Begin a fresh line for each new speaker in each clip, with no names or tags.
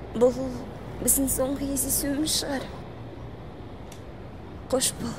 Бұл біздің соңғы кездесуіміз шығар. Қош бол.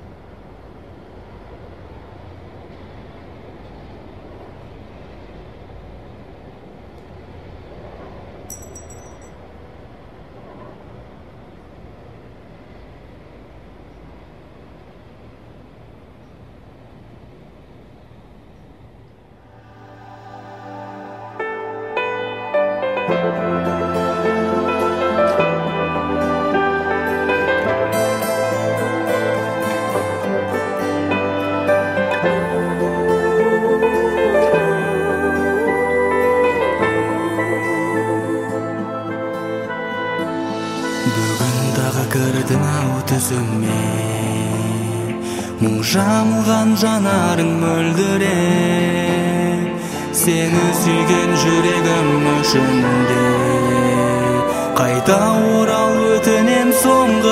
Бүгін тағы кірдің ау түсіме, мұң жамылған жанарың мөлдіреп, сені сүйген жүрегім ішінде. Қайта орал өтінем соңғы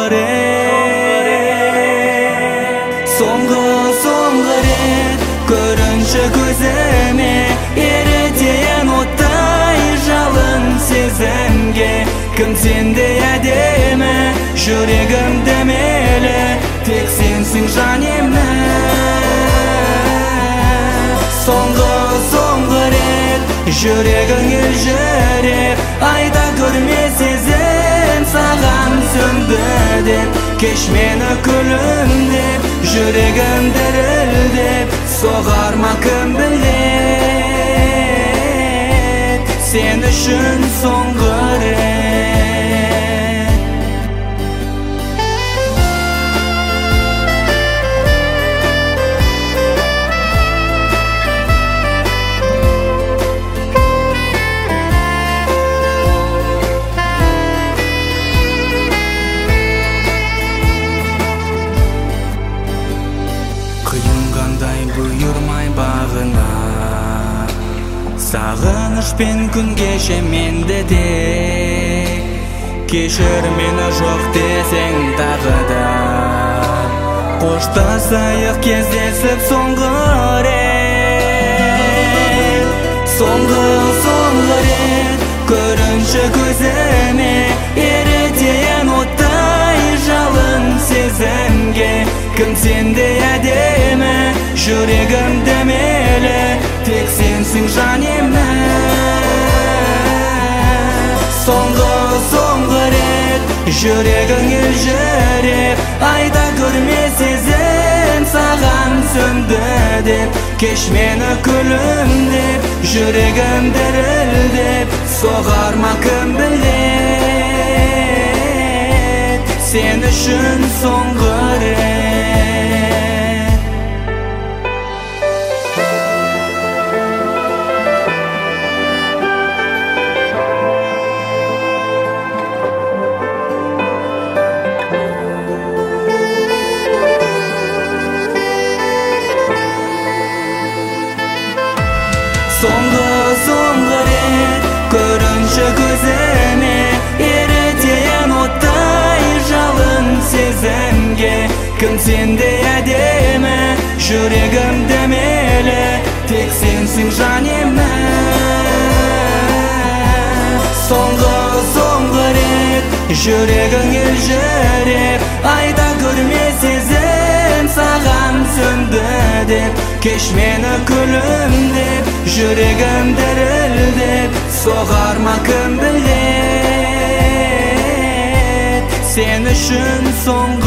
рет, соңғы рет көрінші көзіме, ерітейін оттай жалын сезімге. Кім сендей әдемі, жүрегім дәмелі, тек сенсің жанемі. Соңғы рет жүрегің елжіреп, айда көрме сезім саған сөнді деп. Кеш мені күлімдеп, жүрегім дірілдеп, соғар ма кім білет, сен үшін соңғы рет. Қиынғандай бұйырмай бағына, сағынышпен күн кеше менде де. Кешір мені жоқ десең тағы да, қоштасайық кездесіп соңғы рет. Соңғы рет көрінші көзіме, ерітейін оттай жалын сезімге. Кім сендей әдемі, жүрегім дәмелі, тек сенсің жанемі. Соңғы рет жүрегің елжіреп, айда көрме сезім саған сөнді деп. Кеш мені күлімдеп, жүрегім дірілдеп, соғар ма кім білет, сен үшін соңғы рет. Соңғы рет көрінші көзіме, ерітейін оттай жалын сезімге. Кім сендей әдемі, жүрегім дәмелі, тек сенсің жанемі. Соңғы рет жүрегің елжіреп, айда көрме сезім саған сөнді деп. Кеш мені күлімдеп, жүрегім дірілдеп, соғар ма кім білет, сен үшін соңғы